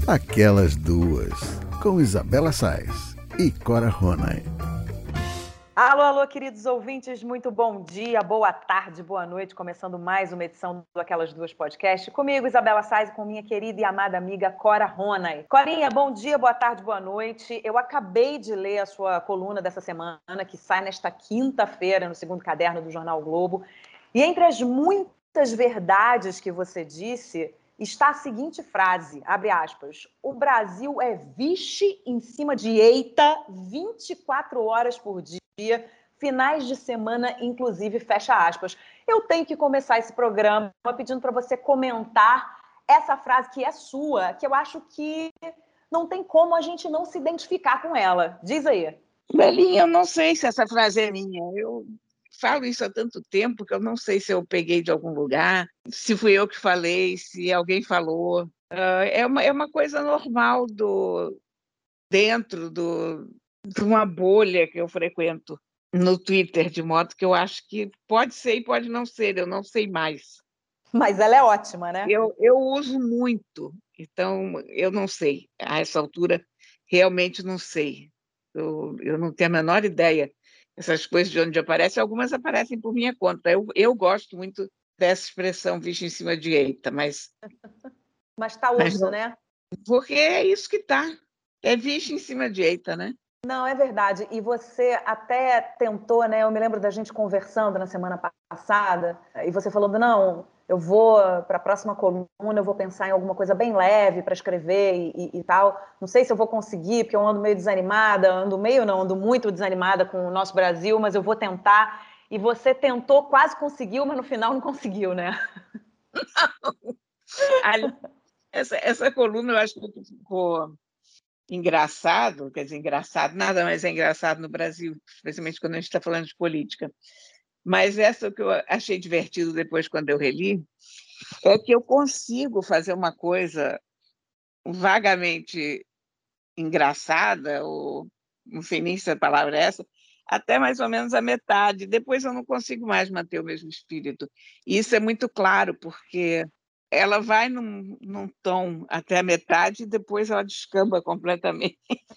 Aquelas Duas, com Isabela Sais e Cora Ronay. Alô, alô, queridos ouvintes, muito bom dia, boa tarde, boa noite, começando mais uma edição do Aquelas Duas Podcast, comigo, Isabela Sais, e com minha querida e amada amiga Cora Ronay. Corinha, bom dia, boa tarde, boa noite. Eu acabei de ler a sua coluna dessa semana, que sai nesta quinta-feira, no segundo caderno do Jornal Globo, e entre as muitas verdades que você disse, está a seguinte frase, abre aspas, o Brasil é vixe em cima de eita 24 horas por dia, finais de semana, inclusive, fecha aspas. Eu tenho que começar esse programa pedindo para você comentar essa frase que é sua, que eu acho que não tem como a gente não se identificar com ela. Diz aí. Belinha, eu não sei se essa frase é minha. Eu falo isso há tanto tempo que eu não sei se eu peguei de algum lugar, se fui eu que falei, se alguém falou. É uma coisa normal dentro de uma bolha que eu frequento no Twitter, de modo que eu acho que pode ser e pode não ser, eu não sei mais. Mas ela é ótima, né? Eu uso muito, então eu não sei. A essa altura, realmente não sei. Eu não tenho a menor ideia. Essas coisas de onde aparecem, algumas aparecem por minha conta. Eu gosto muito dessa expressão vixe em cima de eita, mas tá osso, não, né? porque é isso que está. É vixe em cima de eita, né? Não, é verdade. E você até tentou, né? Eu me lembro da gente conversando na semana passada, e você falando, não, eu vou para a próxima coluna, eu vou pensar em alguma coisa bem leve para escrever e tal. Não sei se eu vou conseguir, porque eu ando meio desanimada, ando muito desanimada com o nosso Brasil, mas eu vou tentar. E você tentou, quase conseguiu, mas no final não conseguiu, né? Essa coluna eu acho que ficou engraçado, quer dizer, engraçado, nada mais é engraçado no Brasil, especialmente quando a gente está falando de política. Mas essa que eu achei divertido depois, quando eu reli, é que eu consigo fazer uma coisa vagamente engraçada, ou não sei nem se a palavra é essa, até mais ou menos a metade. Depois eu não consigo mais manter o mesmo espírito. E isso é muito claro, porque ela vai num tom até a metade e depois ela descamba completamente.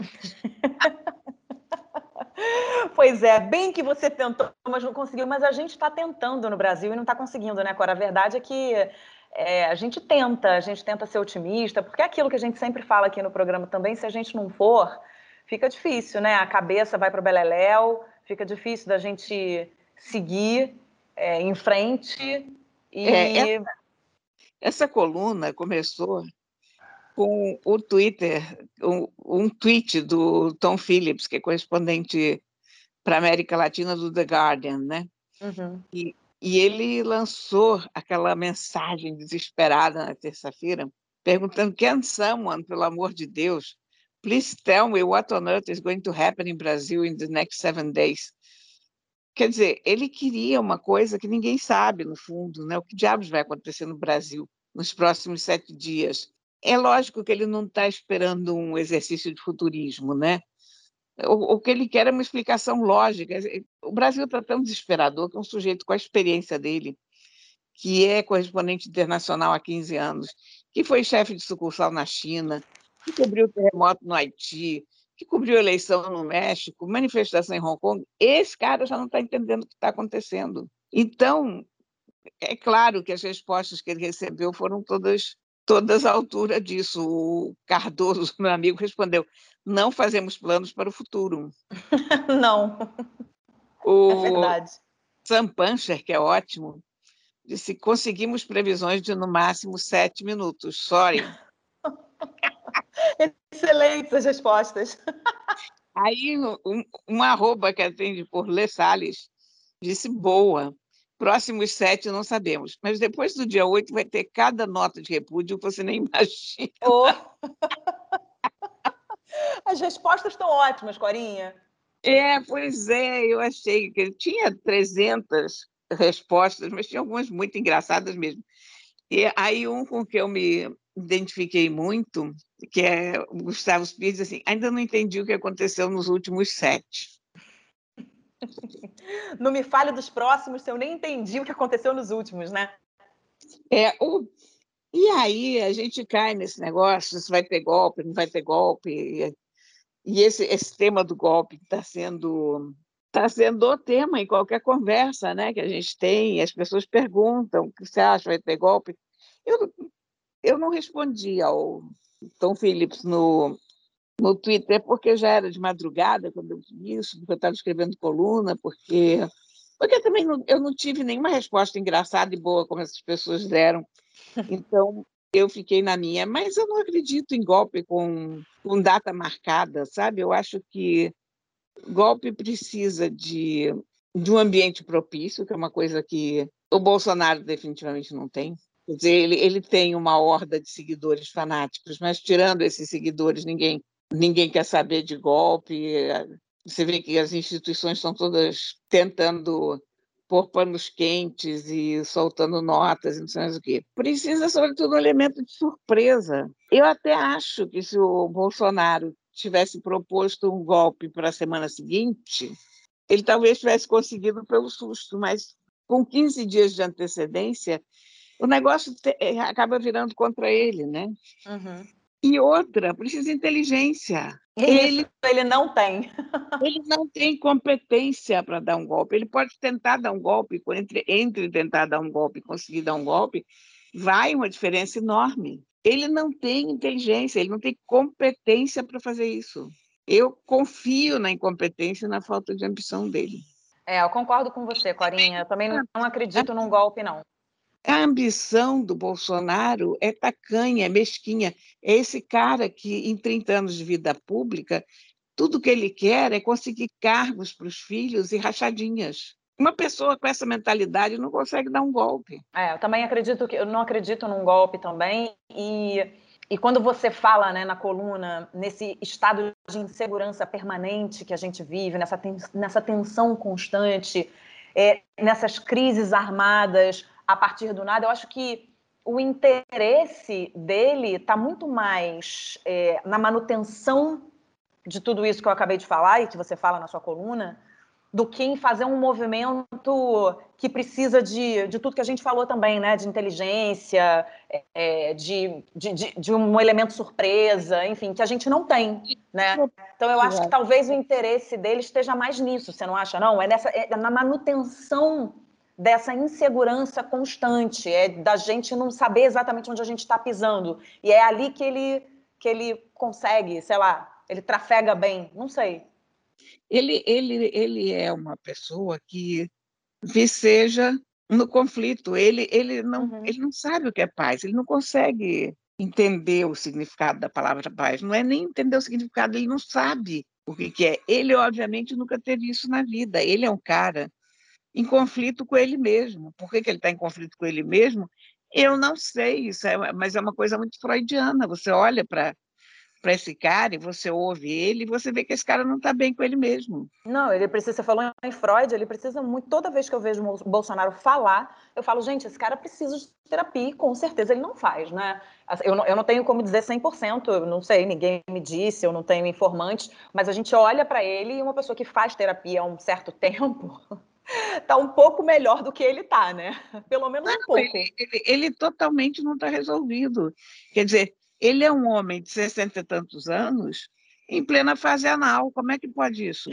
Pois é, bem que você tentou, mas não conseguiu. Mas a gente está tentando no Brasil e não está conseguindo, né, Cora? A verdade é que a gente tenta ser otimista, porque é aquilo que a gente sempre fala aqui no programa também, se a gente não for, fica difícil, né? A cabeça vai para o beleléu, fica difícil da gente seguir em frente. É, E essa coluna começou com o Twitter, um tweet do Tom Phillips, que é correspondente para a América Latina do The Guardian, né? Uhum. E ele lançou aquela mensagem desesperada na terça-feira, perguntando: Can someone, pelo amor de Deus, please tell me what on earth is going to happen in Brazil in the next 7 days? Quer dizer, ele queria uma coisa que ninguém sabe, no fundo, né? O que diabos vai acontecer no Brasil nos próximos 7 dias? É lógico que ele não está esperando um exercício de futurismo, né? O que ele quer é uma explicação lógica. O Brasil está tão desesperador que um sujeito com a experiência dele, que é correspondente internacional há 15 anos, que foi chefe de sucursal na China, que cobriu o terremoto no Haiti, que cobriu a eleição no México, manifestação em Hong Kong, esse cara já não está entendendo o que está acontecendo. Então, é claro que as respostas que ele recebeu foram todas à altura disso. O Cardoso, meu amigo, respondeu: não fazemos planos para o futuro. Não, é O verdade. Sam Pancher, que é ótimo, disse: conseguimos previsões de no máximo 7 minutos. Sorry. Excelentes as respostas. Aí um arroba que atende por Lê Salles disse: boa. Próximos 7 não sabemos. Mas depois do dia 8 vai ter cada nota de repúdio que você nem imagina. Oh. As respostas estão ótimas, Corinha. Pois é, eu achei que ele tinha 300 respostas, mas tinha algumas muito engraçadas mesmo. E aí um com que eu me identifiquei muito, que é o Gustavo Pires, assim: ainda não entendi o que aconteceu nos últimos 7. Não me fale dos próximos, se eu nem entendi o que aconteceu nos últimos, né? O E aí a gente cai nesse negócio, se vai ter golpe, não vai ter golpe. E esse tema do golpe está sendo o tema em qualquer conversa, né, que a gente tem. As pessoas perguntam o que você acha, vai ter golpe? Eu, eu não respondi ao Tom Phillips no Twitter, porque já era de madrugada quando eu vi isso, porque eu estava escrevendo coluna, porque também eu não tive nenhuma resposta engraçada e boa como essas pessoas deram. Então, eu fiquei na minha. Mas eu não acredito em golpe com data marcada, sabe? Eu acho que golpe precisa de um ambiente propício, que é uma coisa que o Bolsonaro definitivamente não tem. Quer dizer, ele tem uma horda de seguidores fanáticos, mas tirando esses seguidores, ninguém quer saber de golpe. Você vê que as instituições estão todas tentando pôr panos quentes e soltando notas e não sei mais o quê. Precisa, sobretudo, um elemento de surpresa. Eu até acho que se o Bolsonaro tivesse proposto um golpe para a semana seguinte, ele talvez tivesse conseguido pelo susto, mas com 15 dias de antecedência, o negócio acaba virando contra ele, né? Uhum. E outra, precisa de inteligência. E isso ele não tem. Ele não tem competência para dar um golpe. Ele pode tentar dar um golpe, entre tentar dar um golpe e conseguir dar um golpe, vai uma diferença enorme. Ele não tem inteligência, ele não tem competência para fazer isso. Eu confio na incompetência e na falta de ambição dele. Eu concordo com você, Corinha. Eu também não acredito num golpe, não. A ambição do Bolsonaro é tacanha, é mesquinha. É esse cara que, em 30 anos de vida pública, tudo que ele quer é conseguir cargos para os filhos e rachadinhas. Uma pessoa com essa mentalidade não consegue dar um golpe. Eu também eu não acredito num golpe também. E quando você fala, né, na coluna, nesse estado de insegurança permanente que a gente vive, nessa tensão constante, nessas crises armadas a partir do nada, eu acho que o interesse dele está muito mais na manutenção de tudo isso que eu acabei de falar e que você fala na sua coluna, do que em fazer um movimento que precisa de tudo que a gente falou também, né? De inteligência, de um elemento surpresa, enfim, que a gente não tem, né? Então eu acho que talvez o interesse dele esteja mais nisso, você não acha, não? É na manutenção dessa insegurança constante, da gente não saber exatamente onde a gente está pisando. E é ali que ele consegue, sei lá, ele trafega bem, não sei. Ele é uma pessoa que viceja no conflito. Ele não sabe o que é paz, ele não consegue entender o significado da palavra paz. Não é nem entender o significado, ele não sabe o que é. Ele, obviamente, nunca teve isso na vida. Ele é um cara em conflito com ele mesmo. Por que ele está em conflito com ele mesmo? Eu não sei, mas é uma coisa muito freudiana. Você olha para esse cara e você ouve ele e você vê que esse cara não está bem com ele mesmo. Não, ele precisa, você falou em Freud, ele precisa muito, toda vez que eu vejo o Bolsonaro falar, eu falo, gente, esse cara precisa de terapia, e com certeza ele não faz, né? Eu não tenho como dizer 100%, eu não sei, ninguém me disse, eu não tenho informantes, mas a gente olha para ele e uma pessoa que faz terapia há um certo tempo tá um pouco melhor do que ele tá, né? Pelo menos um pouco. Ele totalmente não está resolvido. Quer dizer, ele é um homem de 60 e tantos anos em plena fase anal. Como é que pode isso?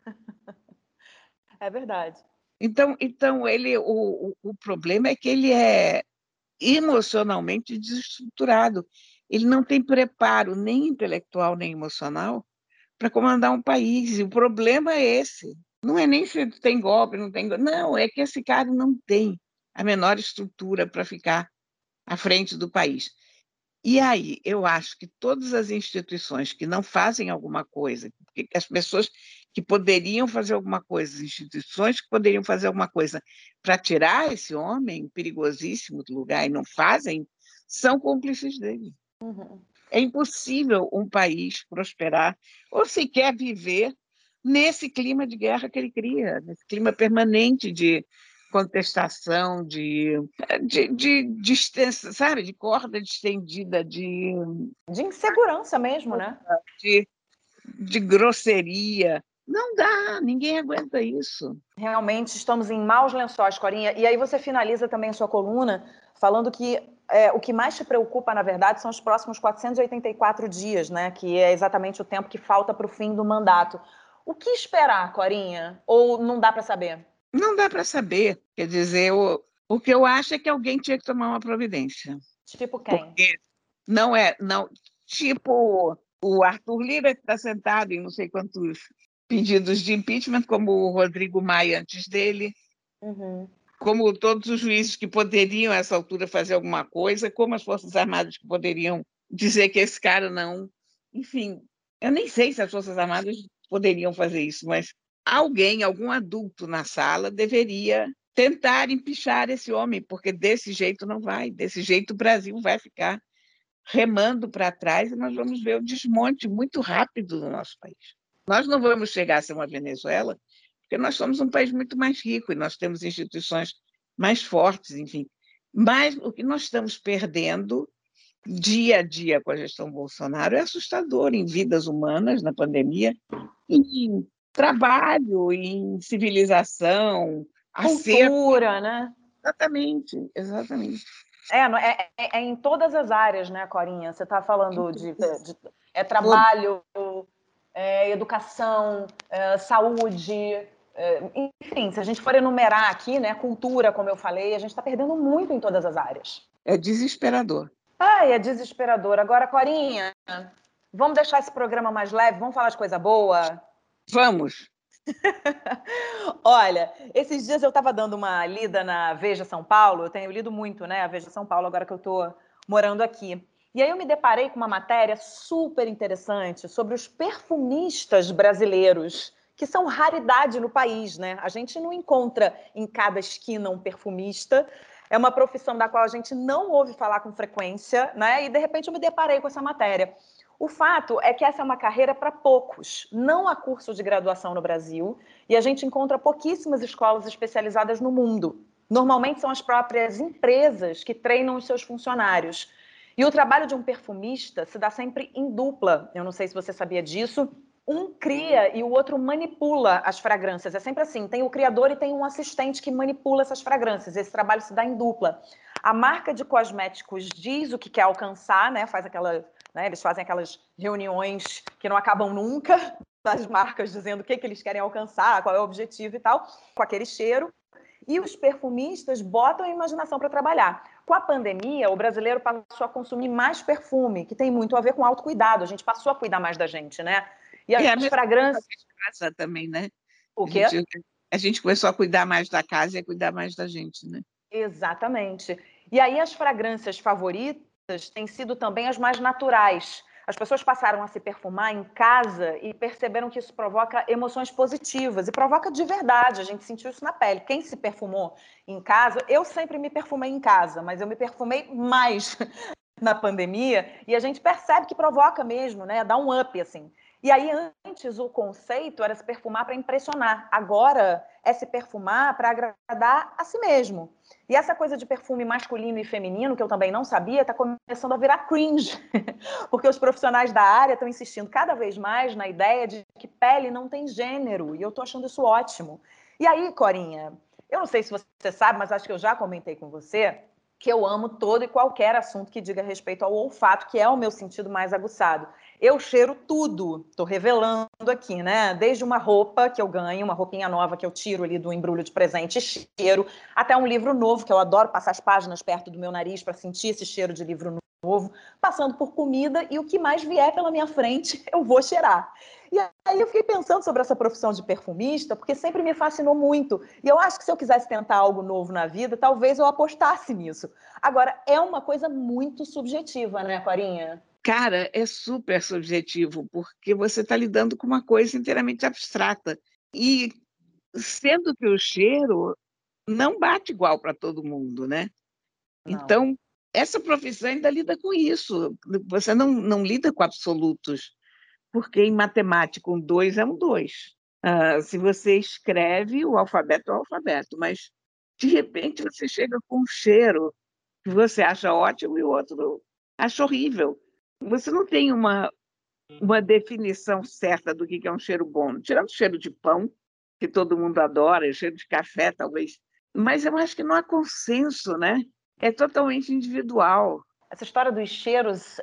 É verdade. Então o problema é que ele é emocionalmente desestruturado. Ele não tem preparo nem intelectual nem emocional para comandar um país. E o problema é esse. Não é nem se tem golpe, não tem golpe. Não, é que esse cara não tem a menor estrutura para ficar à frente do país. E aí, eu acho que todas as instituições que não fazem alguma coisa, as pessoas que poderiam fazer alguma coisa, as instituições que poderiam fazer alguma coisa para tirar esse homem perigosíssimo do lugar e não fazem, são cúmplices dele. Uhum. É impossível um país prosperar ou sequer viver nesse clima de guerra que ele cria, nesse clima permanente de contestação, sabe, de corda distendida, de insegurança mesmo, né? De grosseria. Não dá, ninguém aguenta isso. Realmente estamos em maus lençóis, Corinha. E aí você finaliza também a sua coluna falando que o que mais te preocupa, na verdade, são os próximos 484 dias, né? Que é exatamente o tempo que falta para o fim do mandato. O que esperar, Corinha? Ou não dá para saber? Não dá para saber. Quer dizer, o que eu acho é que alguém tinha que tomar uma providência. Tipo quem? Porque não é, não, tipo o Arthur Lira que está sentado em não sei quantos pedidos de impeachment, como o Rodrigo Maia antes dele, Uhum. como todos os juízes que poderiam, a essa altura, fazer alguma coisa, como as Forças Armadas que poderiam dizer que esse cara não. Enfim, eu nem sei se as Forças Armadas poderiam fazer isso, mas alguém, algum adulto na sala, deveria tentar empichar esse homem, porque desse jeito não vai, desse jeito o Brasil vai ficar remando para trás e nós vamos ver o desmonte muito rápido do nosso país. Nós não vamos chegar a ser uma Venezuela, porque nós somos um país muito mais rico e nós temos instituições mais fortes, enfim. Mas o que nós estamos perdendo dia a dia com a gestão Bolsonaro é assustador em vidas humanas na pandemia, em trabalho, em civilização, acerto. Cultura, né? Exatamente, exatamente. É em todas as áreas, né, Corinha? Você está falando de trabalho, educação, saúde, enfim, se a gente for enumerar aqui, né, cultura, como eu falei, a gente está perdendo muito em todas as áreas. É desesperador. Ai, é desesperador. Agora, Corinha, vamos deixar esse programa mais leve, vamos falar de coisa boa? Vamos. Olha, esses dias eu estava dando uma lida na Veja São Paulo, eu tenho lido muito, né, a Veja São Paulo, agora que eu estou morando aqui. E aí eu me deparei com uma matéria super interessante sobre os perfumistas brasileiros, que são raridade no país, né? A gente não encontra em cada esquina um perfumista, é uma profissão da qual a gente não ouve falar com frequência, né? E de repente eu me deparei com essa matéria. O fato é que essa é uma carreira para poucos. Não há curso de graduação no Brasil e a gente encontra pouquíssimas escolas especializadas no mundo. Normalmente são as próprias empresas que treinam os seus funcionários. E o trabalho de um perfumista se dá sempre em dupla. Eu não sei se você sabia disso. Um cria e o outro manipula as fragrâncias. É sempre assim: tem o criador e tem um assistente que manipula essas fragrâncias. Esse trabalho se dá em dupla. A marca de cosméticos diz o que quer alcançar, né? Faz aquela, né? Eles fazem aquelas reuniões que não acabam nunca, das marcas dizendo o que eles querem alcançar, qual é o objetivo e tal, com aquele cheiro. E os perfumistas botam a imaginação para trabalhar. Com a pandemia, o brasileiro passou a consumir mais perfume, que tem muito a ver com autocuidado. A gente passou a cuidar mais da gente, né? E É a as mesma coisa fragrâncias. da casa também, né? O A quê? gente, a gente começou a cuidar mais da casa e a cuidar mais da gente, né? Exatamente. E aí as fragrâncias favoritas têm sido também as mais naturais. As pessoas passaram a se perfumar em casa e perceberam que isso provoca emoções positivas e provoca de verdade. A gente sentiu isso na pele. Quem se perfumou em casa, eu sempre me perfumei em casa, mas eu me perfumei mais na pandemia e a gente percebe que provoca mesmo, né? Dá um up assim. E aí antes o conceito era se perfumar para impressionar. Agora é se perfumar para agradar a si mesmo. E essa coisa de perfume masculino e feminino, que eu também não sabia, está começando a virar cringe. Porque os profissionais da área estão insistindo cada vez mais na ideia de que pele não tem gênero. E eu estou achando isso ótimo. E aí, Corinha, eu não sei se você sabe, mas acho que eu já comentei com você que eu amo todo e qualquer assunto que diga respeito ao olfato, que é o meu sentido mais aguçado. Eu cheiro tudo, estou revelando aqui, né? Desde uma roupa que eu ganho, uma roupinha nova que eu tiro ali do embrulho de presente, cheiro, até um livro novo, que eu adoro passar as páginas perto do meu nariz para sentir esse cheiro de livro novo, passando por comida e o que mais vier pela minha frente, eu vou cheirar. E aí eu fiquei pensando sobre essa profissão de perfumista, porque sempre me fascinou muito. E eu acho que se eu quisesse tentar algo novo na vida, talvez eu apostasse nisso. Agora, é uma coisa muito subjetiva, né, Corinha? Cara, é super subjetivo, porque você está lidando com uma coisa inteiramente abstrata. E sendo que o cheiro não bate igual para todo mundo, né? Não. Então, essa profissão ainda lida com isso. Você não lida com absolutos, porque em matemática um 2 é um 2. Se você escreve, o alfabeto é o alfabeto, mas de repente você chega com um cheiro que você acha ótimo e o outro acha horrível. Você não tem uma definição certa do que é um cheiro bom, tirando o cheiro de pão, que todo mundo adora, o cheiro de café, talvez. Mas eu acho que não há consenso, né? É totalmente individual. Essa história dos cheiros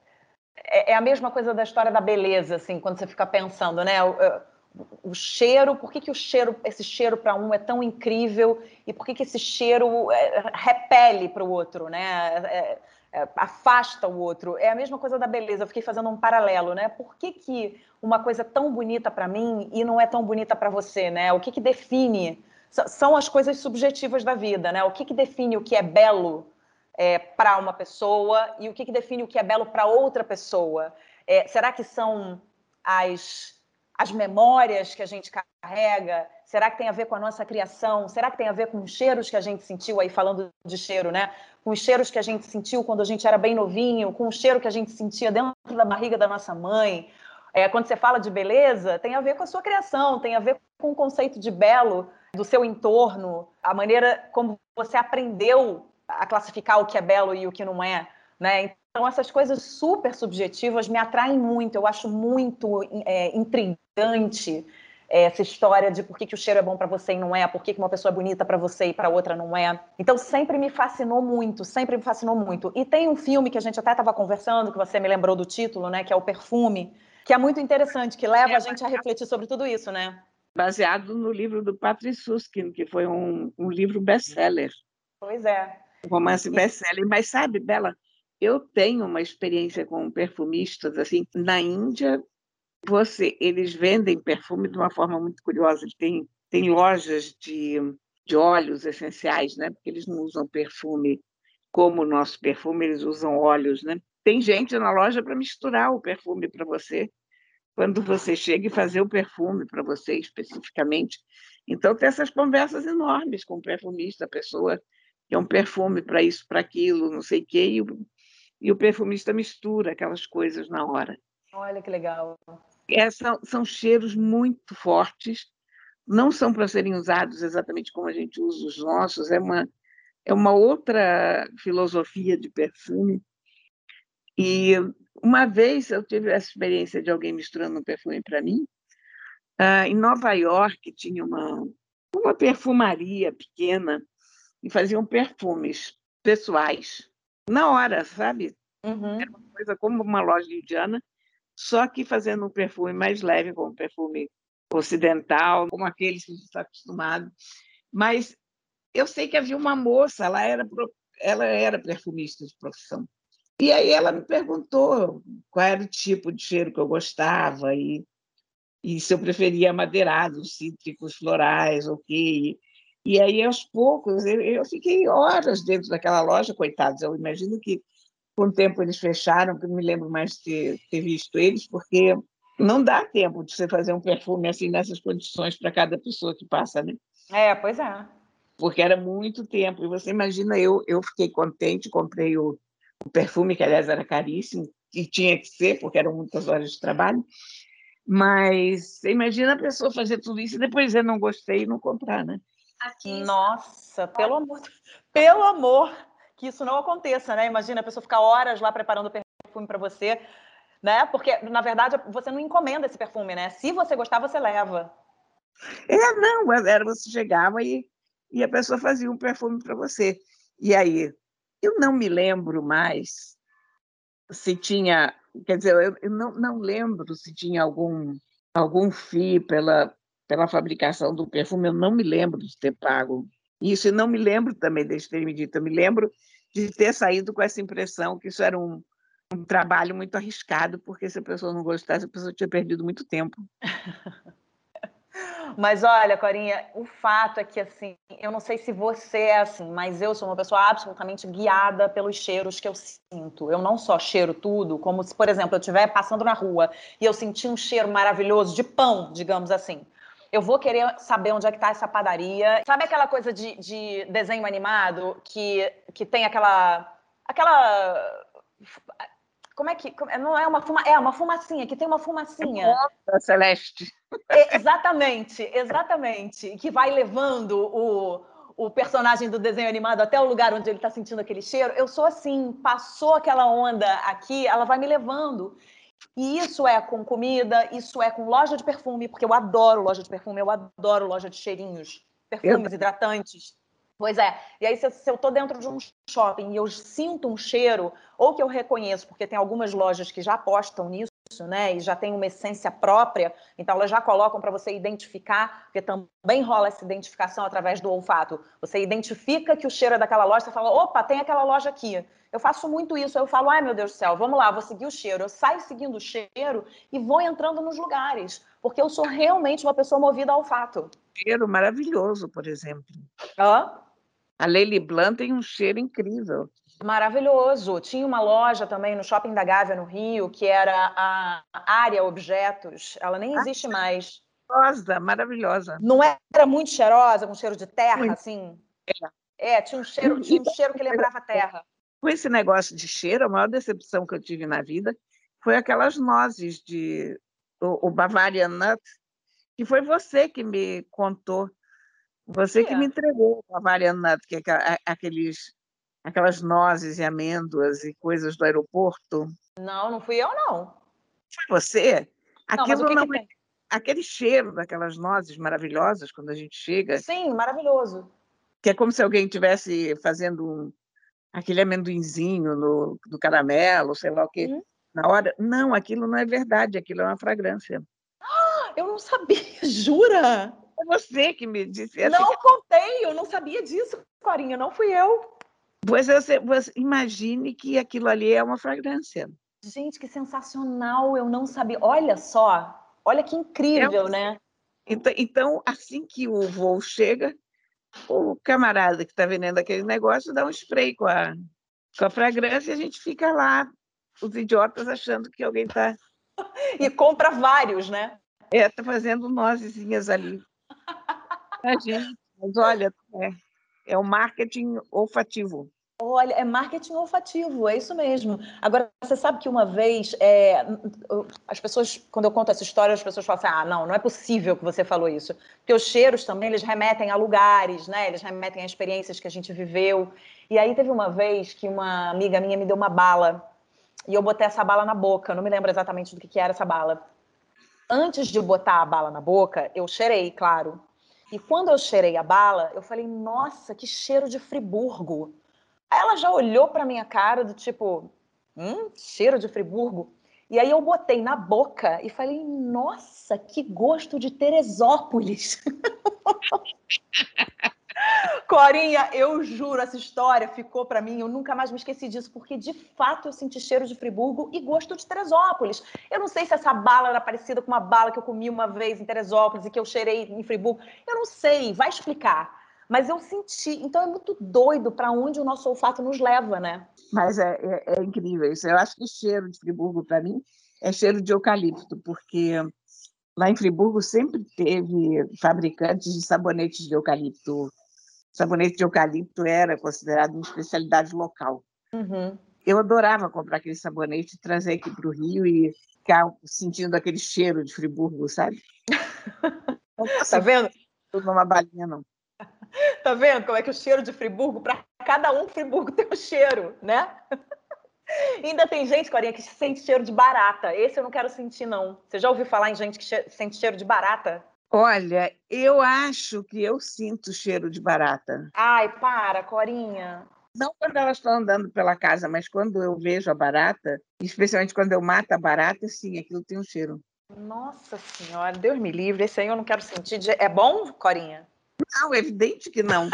é a mesma coisa da história da beleza, assim, quando você fica pensando, né? O cheiro, por que esse cheiro para um é tão incrível e por que esse cheiro repele para o outro, né? Afasta o outro. É a mesma coisa da beleza. Eu fiquei fazendo um paralelo, né? Por que uma coisa é tão bonita para mim e não é tão bonita para você, né? O que define? São as coisas subjetivas da vida, né? O que define o que é belo para uma pessoa e o que define o que é belo para outra pessoa? Será que são as memórias que a gente carrega? Será que tem a ver com a nossa criação? Será que tem a ver com os cheiros que a gente sentiu, aí falando de cheiro, né? Com os cheiros que a gente sentiu quando a gente era bem novinho, com o cheiro que a gente sentia dentro da barriga da nossa mãe. Quando você fala de beleza, tem a ver com a sua criação, tem a ver com o conceito de belo do seu entorno, a maneira como você aprendeu a classificar o que é belo e o que não é, né? Então, essas coisas super subjetivas me atraem muito. Eu acho muito intrigante essa história de por que o cheiro é bom para você e não é, por que uma pessoa é bonita para você e para outra não é. Então, sempre me fascinou muito, sempre me fascinou muito. E tem um filme que a gente até estava conversando, que você me lembrou do título, né, que é O Perfume, que é muito interessante, que leva a gente a refletir sobre tudo isso, né? Baseado no livro do Patrick Süskind, que foi um livro best-seller. Pois é. Um romance best-seller. Mas sabe, Bela, eu tenho uma experiência com perfumistas, assim, na Índia, eles vendem perfume de uma forma muito curiosa. Tem lojas de óleos essenciais, né? Porque eles não usam perfume como o nosso perfume, eles usam óleos, né? Tem gente na loja para misturar o perfume para você, quando você chega e fazer o perfume para você especificamente. Então, tem essas conversas enormes com o perfumista, a pessoa que é um perfume para isso, para aquilo, não sei o quê, e o perfumista mistura aquelas coisas na hora. Olha que legal. São cheiros muito fortes, não são para serem usados exatamente como a gente usa os nossos, é uma outra filosofia de perfume. E uma vez eu tive essa experiência de alguém misturando um perfume para mim. Em Nova York tinha uma perfumaria pequena e faziam perfumes pessoais na hora, sabe? Uhum. Era uma coisa como uma loja indiana, só que fazendo um perfume mais leve, como um perfume ocidental, como aqueles que a gente está acostumado. Mas eu sei que havia uma moça, ela era perfumista de profissão. E aí ela me perguntou qual era o tipo de cheiro que eu gostava e se eu preferia amadeirados, cítricos, florais, ok. E aí, aos poucos, eu fiquei horas dentro daquela loja, coitados. Eu imagino que, com o tempo, eles fecharam, porque eu não me lembro mais de ter visto eles, porque não dá tempo de você fazer um perfume assim, nessas condições, para cada pessoa que passa, né? Pois é. Porque era muito tempo. E você imagina, eu fiquei contente, comprei o perfume, que, aliás, era caríssimo, e tinha que ser, porque eram muitas horas de trabalho. Mas você imagina a pessoa fazer tudo isso e depois eu não gostei e não comprar, né? Nossa, pelo amor que isso não aconteça, né? Imagina a pessoa ficar horas lá preparando o perfume para você, né? Porque, na verdade, você não encomenda esse perfume, né? Se você gostar, você leva. Não, era você chegava e a pessoa fazia um perfume para você. E aí, eu não me lembro mais se tinha, quer dizer, eu não lembro se tinha algum FII pela fabricação do perfume, eu não me lembro de ter pago isso, e não me lembro também de ter me dito, eu me lembro de ter saído com essa impressão que isso era um trabalho muito arriscado, porque se a pessoa não gostasse, a pessoa tinha perdido muito tempo. Mas olha, Corinha, o fato é que, assim, eu não sei se você é assim, mas eu sou uma pessoa absolutamente guiada pelos cheiros que eu sinto. Eu não só cheiro tudo, como se, por exemplo, eu estiver passando na rua e eu sentir um cheiro maravilhoso de pão, digamos assim. Eu vou querer saber onde é que está essa padaria. Sabe aquela coisa de desenho animado que tem aquela como é que. Não é uma fumacinha. É uma fumacinha, que tem uma fumacinha. Nossa, Celeste. Exatamente, exatamente. Que vai levando o personagem do desenho animado até o lugar onde ele está sentindo aquele cheiro. Eu sou assim, passou aquela onda aqui, ela vai me levando. E isso é com comida, isso é com loja de perfume, porque eu adoro loja de perfume, eu adoro loja de cheirinhos, Eu, perfumes hidratantes. Pois é. E aí, se eu estou dentro de um shopping e eu sinto um cheiro, ou que eu reconheço, porque tem algumas lojas que já apostam nisso, né? E já tem uma essência própria, então elas já colocam para você identificar, porque também rola essa identificação através do olfato. Você identifica que o cheiro é daquela loja, você fala, opa, tem aquela loja aqui. Eu faço muito isso, eu falo, ai meu Deus do céu, vamos lá, vou seguir o cheiro. Eu saio seguindo o cheiro e vou entrando nos lugares, porque eu sou realmente uma pessoa movida ao olfato. Cheiro maravilhoso, por exemplo. Hã? A Lely Blanc tem um cheiro incrível. Maravilhoso. Tinha uma loja também no Shopping da Gávea, no Rio, que era a Área Objetos. Ela nem existe mais. Maravilhosa, maravilhosa. Não era muito cheirosa, com cheiro de terra, Muito. assim? É. É, tinha um cheiro que lembrava terra. Com esse negócio de cheiro, a maior decepção que eu tive na vida foi aquelas nozes o Bavarian Nut, que foi você que me contou, você que me entregou o Bavarian Nut, que é aquelas nozes e amêndoas e coisas do aeroporto. Não, não fui eu, não. Foi você? Não, mas o Aquilo que não que é tem? aquele cheiro daquelas nozes maravilhosas quando a gente chega, Sim, maravilhoso. que é como se alguém estivesse fazendo aquele amendoinzinho no caramelo, sei lá o quê. Hum? Na hora, não, aquilo não é verdade, aquilo é uma fragrância. Eu não sabia, jura? É você que me disse. Assim, Não contei, eu não sabia disso, Corinha, não fui eu. você imagine que aquilo ali é uma fragrância. Gente, que sensacional, eu não sabia. Olha só, olha que É, incrível, né? então, assim que o voo chega, o camarada que está vendendo aquele negócio dá um spray com a fragrância e a gente fica lá, os idiotas, achando que alguém está E compra vários, né? tá fazendo nozezinhas ali pra gente. Mas olha, é o marketing olfativo. Olha, é marketing olfativo, é isso mesmo. Agora, você sabe que uma vez, as pessoas, quando eu conto essa história, as pessoas falam assim, ah, não, não é possível que você falou isso. Porque os cheiros também, eles remetem a lugares, né? Eles remetem a experiências que a gente viveu. E aí teve uma vez que uma amiga minha me deu uma bala, e eu botei essa bala na boca, não me lembro exatamente do que era essa bala. Antes de botar a bala na boca, eu cheirei, claro. E quando eu cheirei a bala, eu falei, nossa, que cheiro de Friburgo. Aí ela já olhou para minha cara do tipo, cheiro de Friburgo. E aí eu botei na boca e falei, nossa, que gosto de Teresópolis. Corinha, eu juro, essa história ficou para mim, eu nunca mais me esqueci disso, porque de fato eu senti cheiro de Friburgo e gosto de Teresópolis. Eu não sei se essa bala era parecida com uma bala que eu comi uma vez em Teresópolis e que eu cheirei em Friburgo. Eu não sei, vai explicar. Mas eu senti. Então é muito doido para onde o nosso olfato nos leva, né? Mas é incrível isso. Eu acho que cheiro de Friburgo, para mim, é cheiro de eucalipto, porque lá em Friburgo sempre teve fabricantes de sabonetes de eucalipto. Sabonete de eucalipto era considerado uma especialidade local. Uhum. Eu adorava comprar aquele sabonete, trazer aqui para o Rio e ficar sentindo aquele cheiro de Friburgo, sabe? Não Tá consegui vendo? tomar uma balinha, não. Tá vendo como é que o cheiro de Friburgo, para cada um, Friburgo tem um cheiro, né? Ainda tem gente, Corinha, que sente cheiro de barata. Esse eu não quero sentir, não. Você já ouviu falar em gente que sente cheiro de barata? Olha, eu acho que eu sinto cheiro de barata. Ai, para, Corinha. Não quando elas estão andando pela casa, mas quando eu vejo a barata, especialmente quando eu mato a barata, sim, aquilo tem um cheiro. Nossa Senhora, Deus me livre. Esse aí eu não quero sentir. É bom, Corinha? Não, é evidente que não.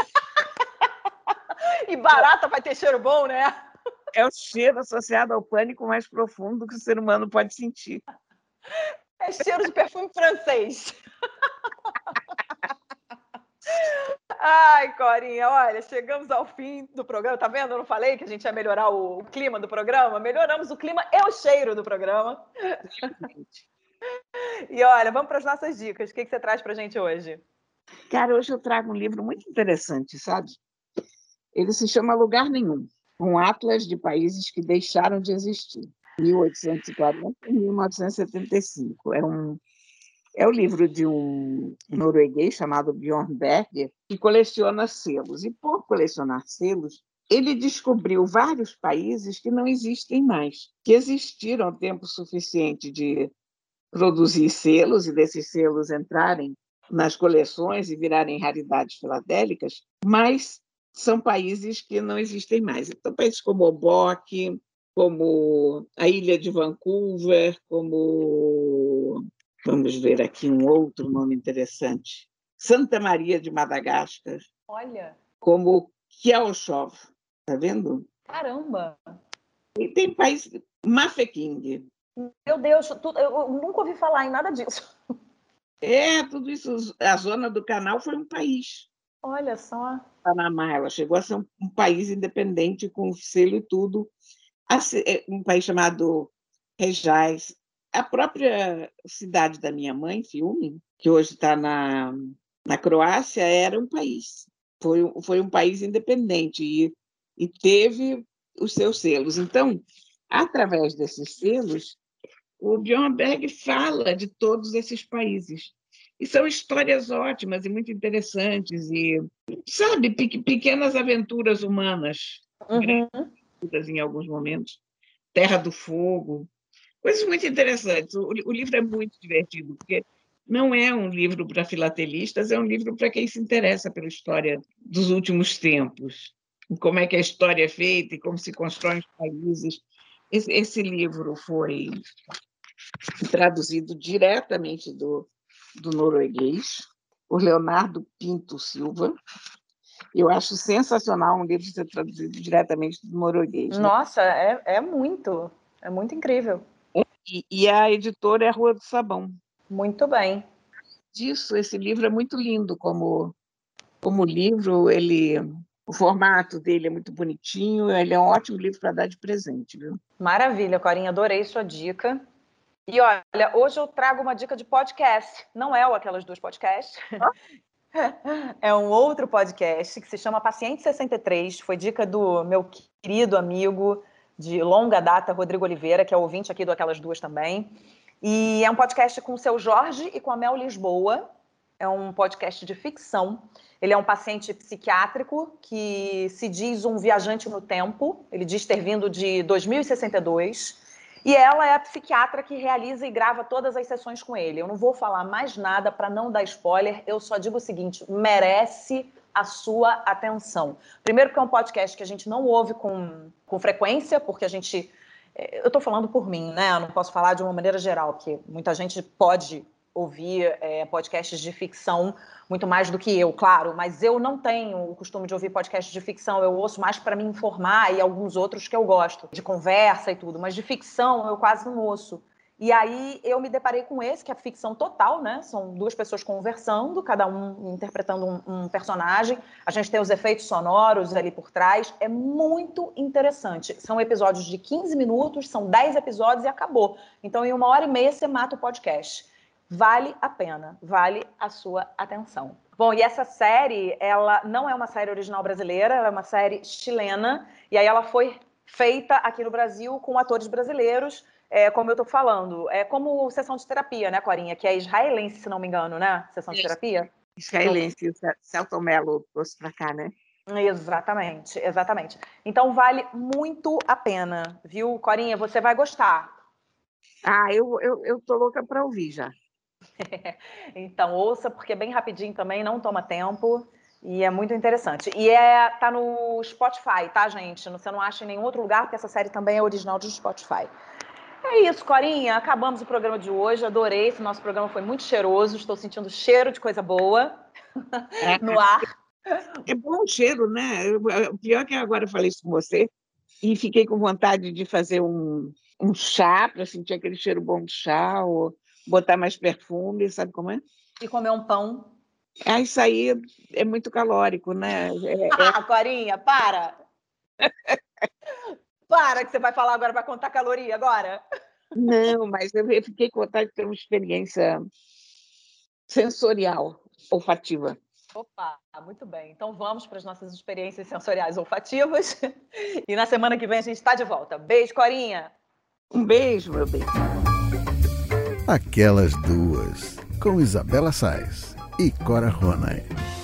E barata vai ter cheiro bom, né? É o cheiro associado ao pânico mais profundo que o ser humano pode sentir. É cheiro de perfume francês. Ai, Corinha, olha, chegamos ao fim do programa. Tá vendo? Eu não falei que a gente ia melhorar o clima do programa? Melhoramos o clima e o cheiro do programa. E olha, vamos para as nossas dicas. O que você traz para a gente hoje? Cara, hoje eu trago um livro muito interessante, sabe? Ele se chama Lugar Nenhum, um atlas de países que deixaram de existir, 1840 e 1975. É o livro de um norueguês chamado Bjorn Berger, que coleciona selos. E, por colecionar selos, ele descobriu vários países que não existem mais, que existiram tempo suficiente de produzir selos e desses selos entrarem nas coleções e virarem raridades filadélicas, mas são países que não existem mais. Então, países como Oboque, como a ilha de Vancouver, como, vamos ver aqui um outro nome interessante, Santa Maria de Madagascar, Olha, como Kielchov, está vendo? caramba! E tem país, Mafeking. Meu Deus, eu nunca ouvi falar em nada disso. Tudo isso, a zona do canal foi um país. Olha só. Panamá, ela chegou a ser um país independente, com selo e tudo. Um país chamado Rejais. A própria cidade da minha mãe, Fiume, que hoje está na Croácia, era um país. Foi um país independente e teve os seus selos. Então, através desses selos, o Bjornberg fala de todos esses países. E são histórias ótimas e muito interessantes. E, sabe, pequenas aventuras humanas, Uhum. grandes em alguns momentos. Terra do Fogo, coisas muito interessantes. O livro é muito divertido, porque não é um livro para filatelistas, é um livro para quem se interessa pela história dos últimos tempos. Como é que a história é feita e como se constroem os países. Esse livro foi traduzido diretamente do norueguês, por Leonardo Pinto Silva. Eu acho sensacional um livro ser traduzido diretamente do norueguês. Nossa, é muito incrível. E a editora é a Rua do Sabão. Muito bem. Esse livro é muito lindo como livro, o formato dele é muito bonitinho, ele é um ótimo livro para dar de presente, viu? Maravilha, Corinha, adorei sua dica. E olha, hoje eu trago uma dica de podcast. Não é o Aquelas Duas Podcast. É um outro podcast que se chama Paciente 63. Foi dica do meu querido amigo de longa data, Rodrigo Oliveira, que é ouvinte aqui do Aquelas Duas também. E é um podcast com o seu Jorge e com a Mel Lisboa. É um podcast de ficção. Ele é um paciente psiquiátrico que se diz um viajante no tempo. Ele diz ter vindo de 2062. E ela é a psiquiatra que realiza e grava todas as sessões com ele. Eu não vou falar mais nada para não dar spoiler, eu só digo o seguinte, merece a sua atenção. Primeiro porque é um podcast que a gente não ouve com frequência, porque a gente... Eu estou falando por mim, né? Eu não posso falar de uma maneira geral, porque muita gente pode ouvir podcasts de ficção muito mais do que eu, claro, mas eu não tenho o costume de ouvir podcasts de ficção, eu ouço mais para me informar e alguns outros que eu gosto, de conversa e tudo, mas de ficção eu quase não ouço. E aí eu me deparei com esse, que é ficção total, né? São duas pessoas conversando, cada um interpretando um personagem. A gente tem os efeitos sonoros ali por trás. É muito interessante. São episódios de 15 minutos, são 10 episódios e acabou. Então, em 1h30 você mata o podcast. Vale a pena, vale a sua atenção. Bom, e essa série, ela não é uma série original brasileira, ela é uma série chilena, e aí ela foi feita aqui no Brasil com atores brasileiros, como eu tô falando. É como Sessão de Terapia, né, Corinha? Que é israelense, se não me engano, né? Sessão de Terapia? Israelense, o Celton Mello trouxe para cá, né? Exatamente, exatamente. Então vale muito a pena, viu, Corinha? Você vai gostar. Eu tô louca para ouvir já. Então, ouça, porque é bem rapidinho também, não toma tempo e é muito interessante. E tá no Spotify, tá, gente? Você não acha em nenhum outro lugar, porque essa série também é original do Spotify. É isso, Corinha. Acabamos o programa de hoje. Adorei. Esse nosso programa foi muito cheiroso. Estou sentindo cheiro de coisa boa no ar. É bom o cheiro, né? O pior é que agora eu falei isso com você e fiquei com vontade de fazer um chá, para sentir aquele cheiro bom de chá, ou botar mais perfume, sabe como é? E comer um pão. Isso aí é muito calórico, né? Corinha, para! Para, que você vai falar agora, vai contar caloria agora? Não, mas eu fiquei com vontade de ter uma experiência sensorial, olfativa. Opa, muito bem. Então vamos para as nossas experiências sensoriais olfativas. E na semana que vem a gente está de volta. Beijo, Corinha! Um beijo, meu bem. Aquelas Duas, com Isabela Sais e Cora Ronay.